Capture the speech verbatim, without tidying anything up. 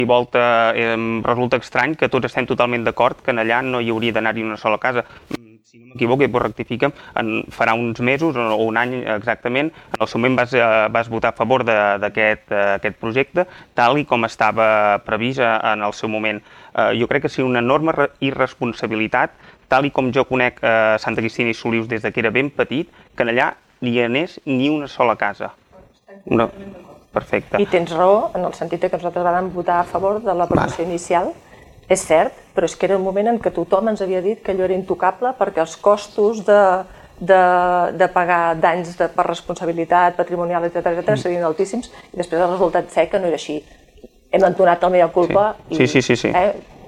I volta resulta estrany que tots estem totalment d'acord que allà no hi hauria d'anar-hi una sola casa. Si no m'equivoco, i rectifica'm, farà uns mesos o un any exactament, en el seu moment vas, vas votar a favor d'aquest projecte, tal i com estava previst en el seu moment. Jo crec que sí, una enorme irresponsabilitat, tal i com jo conec Santa Cristina i Solius des que era ben petit, que allà ni hi anés ni una sola casa. No. Perfecte. I tens raó, en el sentit que nosaltres vam votar a favor de la promoció inicial, és cert, però és que era el moment en què tothom ens havia dit que allò era intocable perquè els costos de pagar danys per responsabilitat patrimonial, etcètera, serien altíssims i després el resultat ser que no era així. Hem entonat el mea culpa i